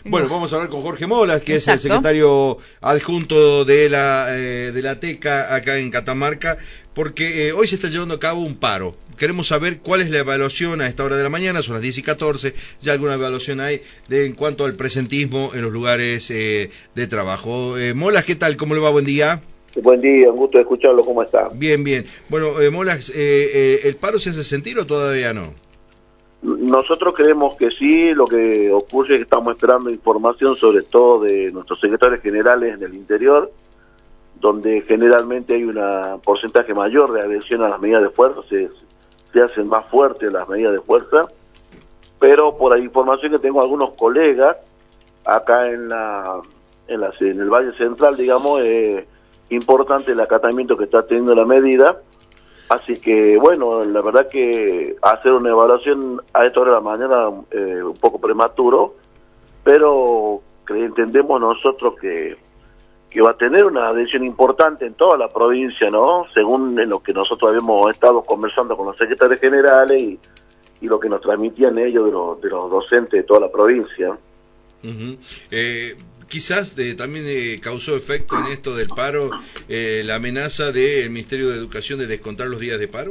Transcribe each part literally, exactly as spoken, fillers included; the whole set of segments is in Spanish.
Bueno, vamos a hablar con Jorge Molas, que Exacto. es el secretario adjunto de la eh, de la TECA acá en Catamarca, porque eh, hoy se está llevando a cabo un paro. Queremos saber cuál es la evaluación a esta hora de la mañana, son las diez y catorce, ya alguna evaluación hay de, en cuanto al presentismo en los lugares eh, de trabajo. Eh, Molas, ¿qué tal? ¿Cómo le va? Buen día. Buen día, un gusto de escucharlo, ¿cómo está? Bien, bien. Bueno, eh, Molas, eh, eh, ¿el paro se hace sentir o todavía no? Nosotros creemos que sí. Lo que ocurre es que estamos esperando información, sobre todo de nuestros secretarios generales en el interior, donde generalmente hay un porcentaje mayor de adhesión a las medidas de fuerza, se, se hacen más fuertes las medidas de fuerza, pero por la información que tengo algunos colegas acá en la en, la, en el Valle Central, digamos, es importante el acatamiento que está teniendo la medida. Así que, bueno, la verdad que hacer una evaluación a esta hora de la mañana eh, un poco prematuro, pero que entendemos nosotros que, que va a tener una adhesión importante en toda la provincia, ¿no? Según en lo que nosotros habíamos estado conversando con los secretarios generales y, y lo que nos transmitían ellos de los, de los docentes de toda la provincia. Uh-huh. eh... Quizás de, también eh, causó efecto en esto del paro eh, la amenaza del Ministerio de Educación de descontar los días de paro.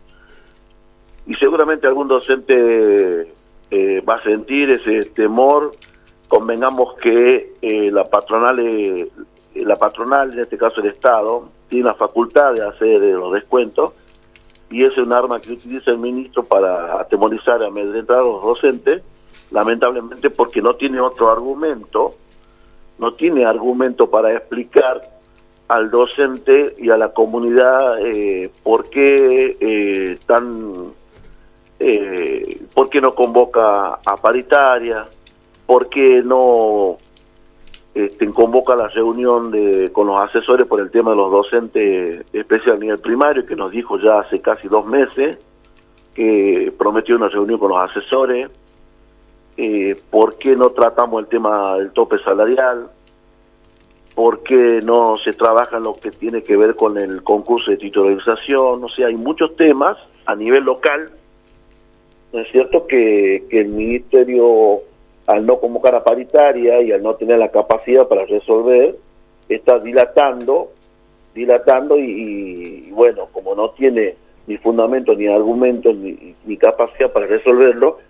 Y seguramente algún docente eh, va a sentir ese temor. Convengamos que eh, la patronal, eh, la patronal, en este caso el Estado, tiene la facultad de hacer eh, los descuentos, y es un arma que utiliza el ministro para atemorizar, amedrentar a los docentes, lamentablemente porque no tiene otro argumento. No tiene argumento para explicar al docente y a la comunidad eh, por qué eh, están, eh, por qué no convoca a paritaria, por qué no este, convoca la reunión de, con los asesores por el tema de los docentes especial a nivel primario, que nos dijo ya hace casi dos meses que prometió una reunión con los asesores. Eh, ¿Por qué no tratamos el tema del tope salarial? ¿Por qué no se trabaja en lo que tiene que ver con el concurso de titularización? O sea, hay muchos temas a nivel local, ¿no es cierto?, que, que el ministerio, al no convocar a paritaria y al no tener la capacidad para resolver, está dilatando, dilatando y, y bueno, como no tiene ni fundamento, ni argumento, ni, ni capacidad para resolverlo,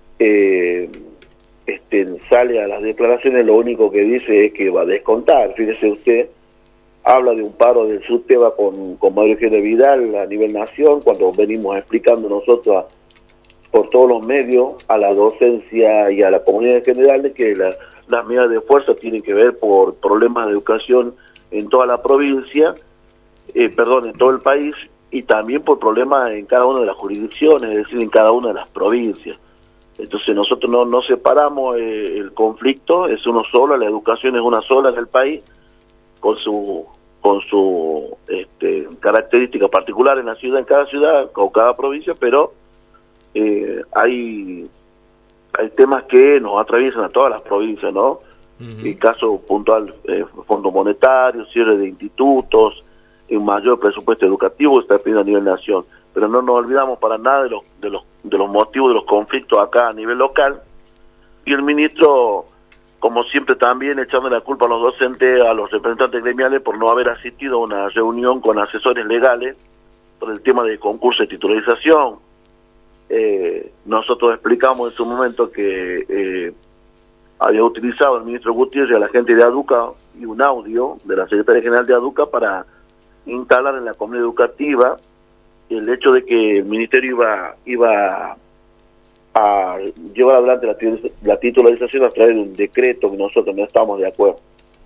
eh, este, sale a las declaraciones, lo único que dice es que va a descontar. Fíjese usted, habla de un paro del SUTEBA con, con Mario Eugenia Vidal a nivel nación, cuando venimos explicando nosotros a, por todos los medios a la docencia y a la comunidad en general de que la, las medidas de fuerza tienen que ver por problemas de educación en toda la provincia, eh, perdón, en todo el país, y también por problemas en cada una de las jurisdicciones, es decir, en cada una de las provincias. Entonces nosotros no, no separamos eh, el conflicto, es uno solo, la educación es una sola en el país, con su con su este, característica particular en la ciudad, en cada ciudad, o cada provincia, pero eh, hay hay temas que nos atraviesan a todas las provincias, ¿no? Uh-huh. El caso puntual, eh, Fondo Monetario, cierre de institutos, un mayor presupuesto educativo está pidiendo a nivel nación. Pero no nos olvidamos para nada de los, de los de los motivos de los conflictos acá a nivel local, y el ministro, como siempre, también echando la culpa a los docentes, a los representantes gremiales por no haber asistido a una reunión con asesores legales por el tema del concurso de titularización. Eh, nosotros explicamos en su momento que eh, había utilizado el ministro Gutiérrez a la gente de ADUCA y un audio de la Secretaría General de ADUCA para instalar en la comunidad educativa el hecho de que el ministerio iba iba a llevar adelante la, la titularización a través de un decreto que nosotros no estamos de acuerdo.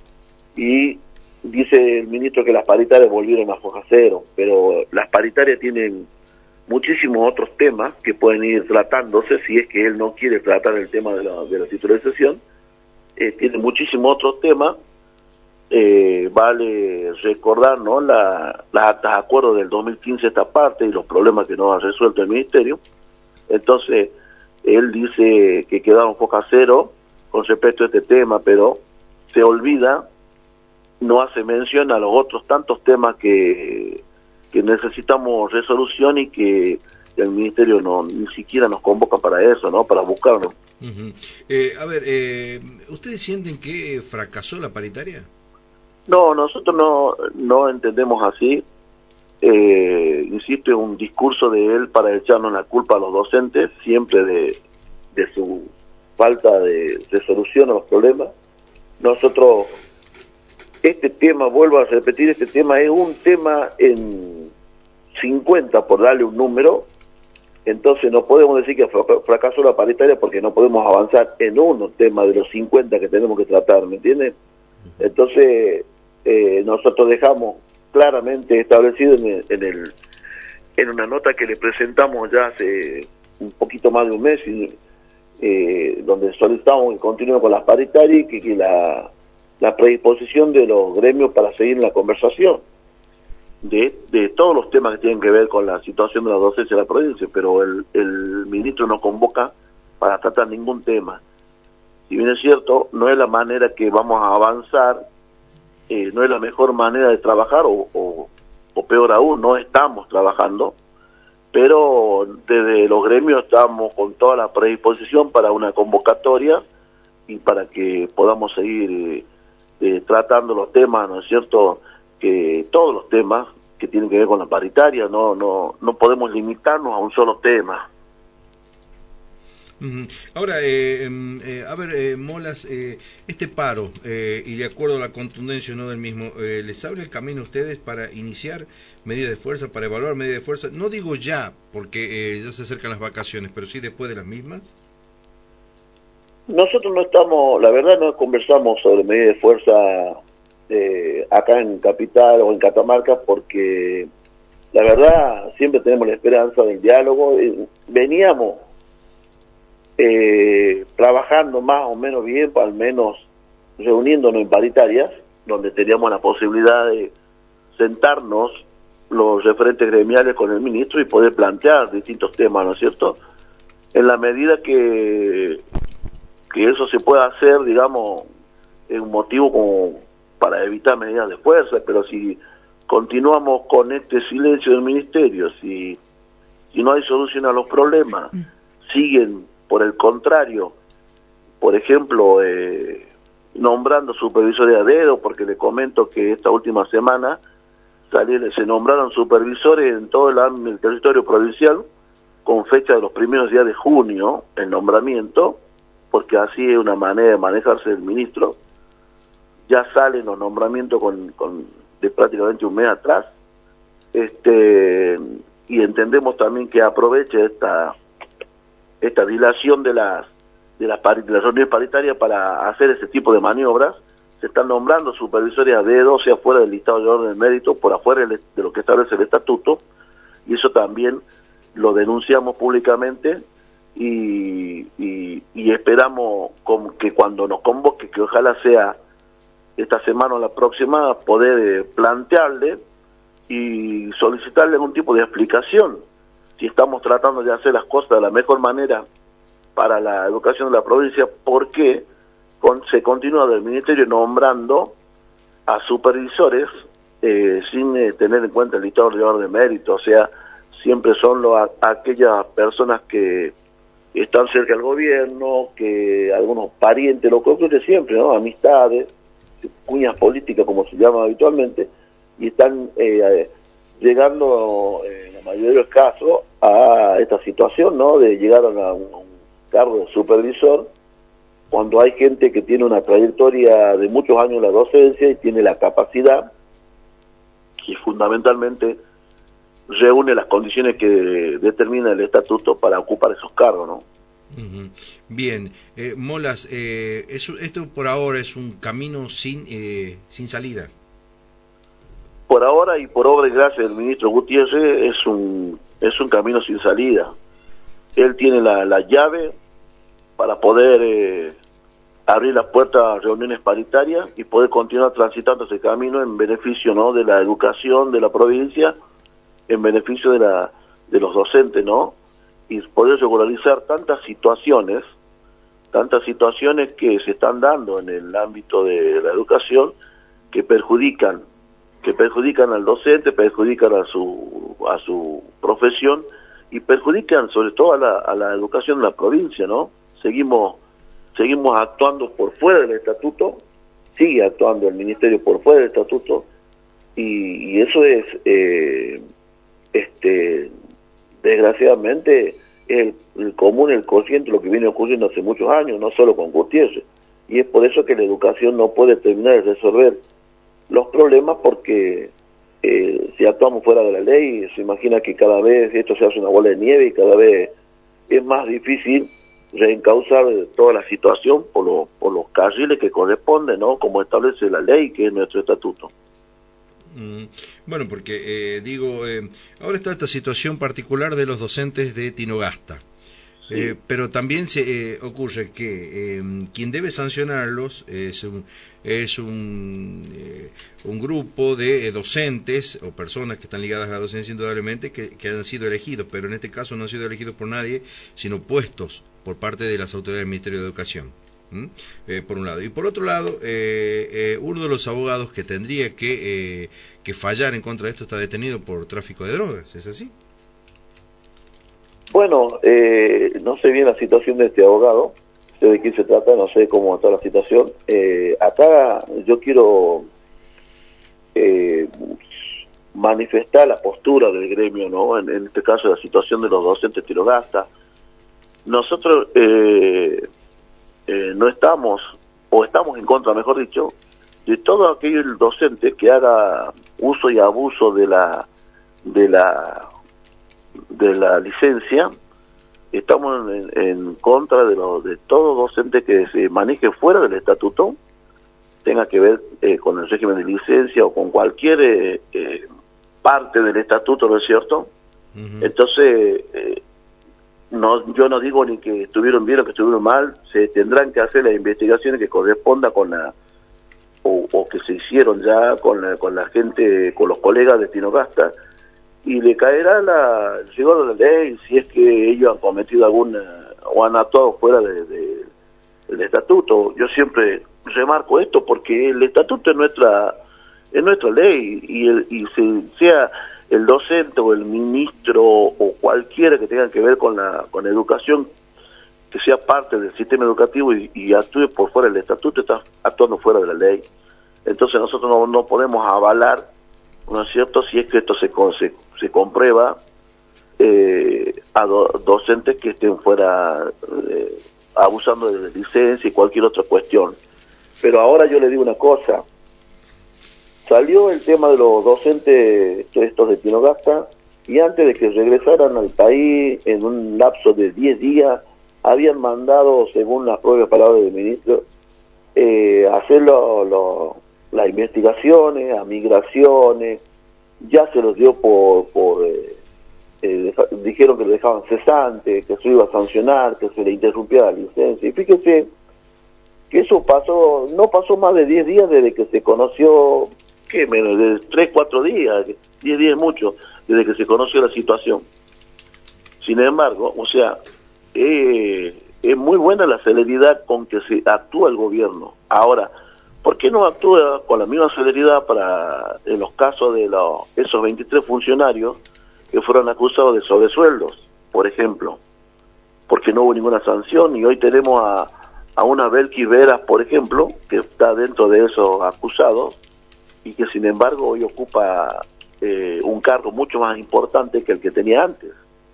Y dice el ministro que las paritarias volvieron a foja cero, pero las paritarias tienen muchísimos otros temas que pueden ir tratándose, si es que él no quiere tratar el tema de la, de la titularización. Eh, tiene muchísimos otros temas. Eh, vale recordar, ¿no?, la, las actas de acuerdo del dos mil quince, esta parte, y los problemas que no ha resuelto el ministerio. Entonces, él dice que quedaron foja cero con respecto a este tema, pero se olvida, no hace mención a los otros tantos temas que, que necesitamos resolución y que el ministerio no ni siquiera nos convoca para eso, ¿no? Para buscarlo. Uh-huh. eh, a ver, eh, ¿ustedes sienten que fracasó la paritaria? No, nosotros no, no entendemos así. Eh, insisto, es un discurso de él para echarnos la culpa a los docentes, siempre de, de su falta de, de solución a los problemas. Nosotros, este tema, vuelvo a repetir, este tema es un tema en cincuenta, por darle un número, entonces no podemos decir que fracasó la paritaria porque no podemos avanzar en uno tema de los cincuenta que tenemos que tratar, ¿me entienden? Entonces, eh, nosotros dejamos claramente establecido en el, en el en una nota que le presentamos ya hace un poquito más de un mes, y, eh, donde solicitamos que continúe con las paritarias y que, que la, la predisposición de los gremios para seguir en la conversación de, de todos los temas que tienen que ver con la situación de la docencia de la provincia, pero el, el ministro no convoca para tratar ningún tema. Si bien es cierto, no es la manera que vamos a avanzar, eh, no es la mejor manera de trabajar, o, o, o peor aún, no estamos trabajando, pero desde los gremios estamos con toda la predisposición para una convocatoria y para que podamos seguir eh, eh, tratando los temas, ¿no es cierto?, que todos los temas que tienen que ver con la paritaria, no no no podemos limitarnos a un solo tema. Ahora, eh, eh, a ver, eh, Molas, eh, este paro, eh, y de acuerdo a la contundencia no del mismo, eh, ¿les abre el camino a ustedes para iniciar medidas de fuerza, para evaluar medidas de fuerza? No digo ya, porque eh, ya se acercan las vacaciones, pero sí después de las mismas. Nosotros no estamos, la verdad no conversamos sobre medidas de fuerza eh, acá en Capital o en Catamarca, porque la verdad siempre tenemos la esperanza del diálogo. Eh, veníamos Eh, trabajando más o menos bien, al menos reuniéndonos en paritarias, donde teníamos la posibilidad de sentarnos los referentes gremiales con el ministro y poder plantear distintos temas, ¿no es cierto? En la medida que, que eso se pueda hacer, digamos, es un motivo como para evitar medidas de fuerza, pero si continuamos con este silencio del ministerio, si, si no hay solución a los problemas, siguen por el contrario, por ejemplo, eh, nombrando supervisores a dedo, porque le comento que esta última semana salieron, se nombraron supervisores en todo el, el territorio provincial, con fecha de los primeros días de junio, el nombramiento, porque así es una manera de manejarse el ministro. Ya salen los nombramientos con, con de prácticamente un mes atrás, este y entendemos también que aproveche esta esta dilación de las de las, de las reuniones paritarias para hacer este tipo de maniobras. Se están nombrando supervisores a dedo, o sea, fuera del listado de orden de mérito, por afuera de lo que establece el estatuto, y eso también lo denunciamos públicamente y, y, y esperamos con, que cuando nos convoque, que ojalá sea esta semana o la próxima, poder eh, plantearle y solicitarle algún tipo de explicación si estamos tratando de hacer las cosas de la mejor manera para la educación de la provincia, porque con, se continúa del ministerio nombrando a supervisores eh, sin eh, tener en cuenta el listado de orden de mérito. O sea, siempre son lo, a, aquellas personas que están cerca del gobierno, que algunos parientes, lo que ocurre siempre, ¿no? Amistades, cuñas políticas como se llama habitualmente, y están eh, llegando eh, en la mayoría de los casos a esta situación, ¿no?, de llegar a, una, a un cargo de supervisor, cuando hay gente que tiene una trayectoria de muchos años en la docencia y tiene la capacidad, y fundamentalmente reúne las condiciones que determina el estatuto para ocupar esos cargos, ¿no? Uh-huh. Bien, eh, Molas, eh, eso, esto por ahora es un camino sin eh, sin salida. Por ahora y por obra y gracia del ministro Gutiérrez es un es un camino sin salida. Él tiene la, la llave para poder eh, abrir las puertas a reuniones paritarias y poder continuar transitando ese camino en beneficio, ¿no?, de la educación de la provincia, en beneficio de la de los docentes, ¿no?, y poder regularizar tantas situaciones, tantas situaciones que se están dando en el ámbito de la educación que perjudican que perjudican al docente, perjudican a su a su profesión y perjudican sobre todo a la, a la educación de la provincia, ¿no? Seguimos, seguimos actuando por fuera del estatuto, sigue actuando el ministerio por fuera del estatuto, y, y eso es, eh, este, desgraciadamente, el, el común, el corriente, lo que viene ocurriendo hace muchos años, no solo con Gutiérrez, y es por eso que la educación no puede terminar de resolver los problemas, porque eh, si actuamos fuera de la ley, se imagina que cada vez esto se hace una bola de nieve y cada vez es más difícil reencauzar toda la situación por, lo, por los carriles que corresponden, ¿no? Como establece la ley, que es nuestro estatuto. Mm, bueno, porque eh, digo, eh, ahora está esta situación particular de los docentes de Tinogasta. Sí. Eh, pero también se eh, ocurre que eh, quien debe sancionarlos es un, es un, eh, un grupo de eh, docentes o personas que están ligadas a la docencia indudablemente que, que han sido elegidos, pero en este caso no han sido elegidos por nadie, sino puestos por parte de las autoridades del Ministerio de Educación. ¿Mm? Eh, por un lado. Y por otro lado, eh, eh, uno de los abogados que tendría que, eh, que fallar en contra de esto está detenido por tráfico de drogas, ¿es así? Bueno, eh, no sé bien la situación de este abogado, sé de quién se trata, no sé cómo está la situación. Eh, acá yo quiero eh, manifestar la postura del gremio, ¿no? En, en este caso, la situación de los docentes Tinogasta. Nosotros eh, eh, no estamos, o estamos en contra, mejor dicho, de todo aquel docente que haga uso y abuso de la de la de la licencia. Estamos en, en contra de, lo, de todo docente que se maneje fuera del estatuto, tenga que ver eh, con el régimen de licencia o con cualquier eh, eh, parte del estatuto, ¿no es cierto? Uh-huh. Entonces, eh, no, yo no digo ni que estuvieron bien o que estuvieron mal, se tendrán que hacer las investigaciones que correspondan con la, o, o que se hicieron ya con la, con la gente, con los colegas de Tinogasta, y le caerá la, el rigor de la ley si es que ellos han cometido alguna o han actuado fuera de, de, del estatuto. Yo siempre remarco esto porque el estatuto es nuestra es nuestra ley, y, el, y si, sea el docente o el ministro o cualquiera que tenga que ver con la con educación, que sea parte del sistema educativo y, y actúe por fuera del estatuto, está actuando fuera de la ley. Entonces nosotros no, no podemos avalar, ¿no es cierto?, si es que esto se, se, se comprueba eh, a do, docentes que estén fuera eh, abusando de licencia y cualquier otra cuestión. Pero ahora yo le digo una cosa, salió el tema de los docentes estos de Tinogasta, y antes de que regresaran al país, en un lapso de diez días, habían mandado, según las propias palabras del ministro, eh, hacer lo, lo, las investigaciones, a migraciones, ya se los dio por, por eh, eh, dijeron que lo dejaban cesante, que se iba a sancionar, que se le interrumpía la licencia, y fíjese que eso pasó, no pasó más de diez días desde que se conoció, ¿qué? Menos de tres, cuatro días, diez días mucho, desde que se conoció la situación. Sin embargo, o sea, eh, es muy buena la celeridad con que se actúa el gobierno. Ahora, ¿por qué no actúa con la misma celeridad para en los casos de los, esos veintitrés funcionarios que fueron acusados de sobresueldos, por ejemplo? Porque no hubo ninguna sanción, y hoy tenemos a, a una Belkis Veras, por ejemplo, que está dentro de esos acusados, y que sin embargo hoy ocupa eh, un cargo mucho más importante que el que tenía antes.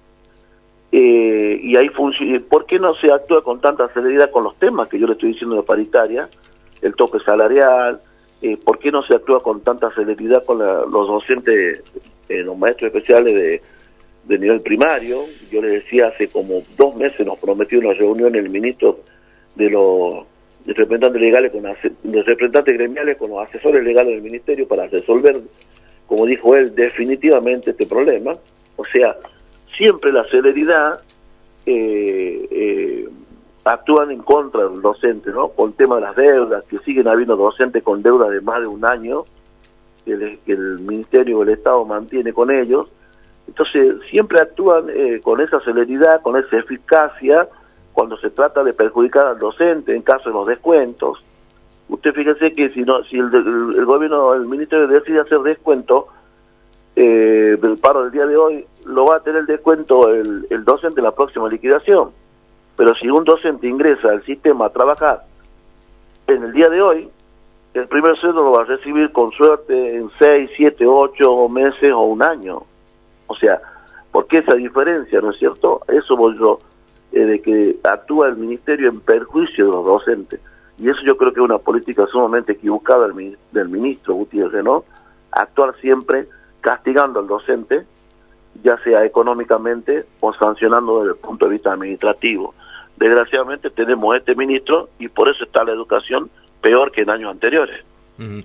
Eh, y ahí funciona. ¿Por qué no se actúa con tanta celeridad con los temas que yo le estoy diciendo de paritaria, el tope salarial? Eh, ¿Por qué no se actúa con tanta celeridad con la, los docentes, eh, los maestros especiales de, de nivel primario? Yo les decía, hace como dos meses nos prometió una reunión el ministro de los de representantes legales con de representantes gremiales con los asesores legales del ministerio para resolver, como dijo él, definitivamente este problema. O sea, siempre la celeridad eh, eh, actúan en contra del docente, ¿no? Con el tema de las deudas, que siguen habiendo docentes con deudas de más de un año que el, que el ministerio o el Estado mantiene con ellos. Entonces siempre actúan eh, con esa celeridad, con esa eficacia, cuando se trata de perjudicar al docente en caso de los descuentos. Usted fíjese que si no, si el, el, el gobierno, el ministerio decide hacer descuento eh, del paro del día de hoy, lo va a tener descuento el, el docente en la próxima liquidación. Pero si un docente ingresa al sistema a trabajar en el día de hoy, el primer sueldo lo va a recibir con suerte en seis, siete, ocho meses o un año. O sea, ¿por qué esa diferencia, no es cierto? Eso voy yo, eh, de que actúa el ministerio en perjuicio de los docentes. Y eso yo creo que es una política sumamente equivocada del, del ministro Gutiérrez, ¿no? Actuar siempre castigando al docente, ya sea económicamente o sancionando desde el punto de vista administrativo. Desgraciadamente tenemos este ministro y por eso está la educación peor que en años anteriores. Uh-huh.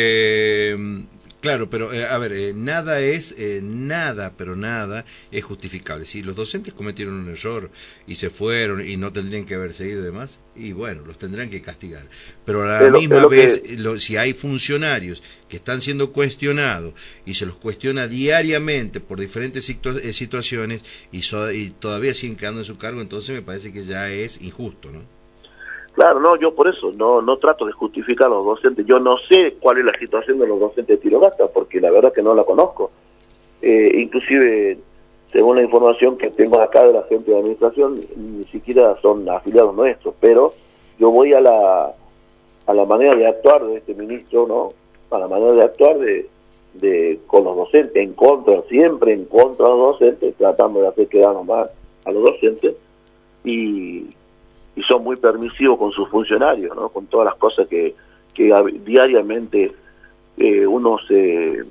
eh, claro, pero eh, a ver, eh, nada es, eh, nada, pero nada es justificable. Si los docentes cometieron un error y se fueron y no tendrían que haber seguido y demás, y bueno, los tendrán que castigar. Pero a la pero, misma pero vez, que... lo, si hay funcionarios que están siendo cuestionados y se los cuestiona diariamente por diferentes situ eh, situaciones y, so y todavía siguen quedando en su cargo, entonces me parece que ya es injusto, ¿no? Claro, no, yo por eso no no trato de justificar a los docentes. Yo no sé cuál es la situación de los docentes de Tirogasta, porque la verdad que no la conozco. Eh, inclusive, según la información que tengo acá de la gente de administración, ni siquiera son afiliados nuestros, pero yo voy a la a la manera de actuar de este ministro, ¿no? A la manera de actuar de, de con los docentes, en contra, siempre en contra de los docentes, tratando de hacer quedar nomás a los docentes, y... y son muy permisivos con sus funcionarios, ¿no? Con todas las cosas que, que diariamente eh, uno se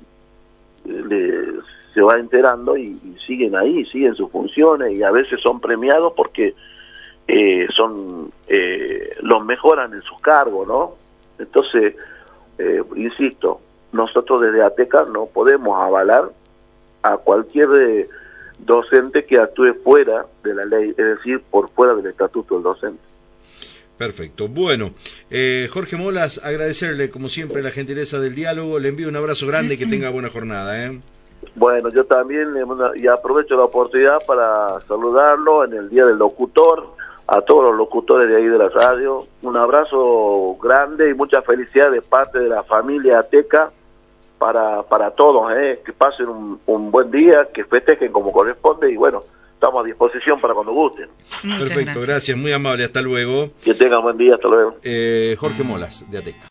le, se va enterando y, y siguen ahí, siguen sus funciones y a veces son premiados porque eh, son eh, los mejoran en sus cargos, ¿no? Entonces, eh, insisto, nosotros desde ATECA no podemos avalar a cualquier eh, docente que actúe fuera de la ley, es decir, por fuera del estatuto del docente. Perfecto. Bueno, eh, Jorge Molas, agradecerle como siempre la gentileza del diálogo, le envío un abrazo grande y que tenga buena jornada, ¿eh? Bueno, yo también, y aprovecho la oportunidad para saludarlo en el Día del Locutor, a todos los locutores de ahí de la radio, un abrazo grande y mucha felicidad de parte de la familia ATECA, para para todos, ¿eh? Que pasen un, un buen día, que festejen como corresponde y bueno, estamos a disposición para cuando gusten. Muchas Perfecto, gracias. gracias, muy amable, hasta luego. Que tengan buen día, hasta luego. Eh, Jorge Molas, de ATECA.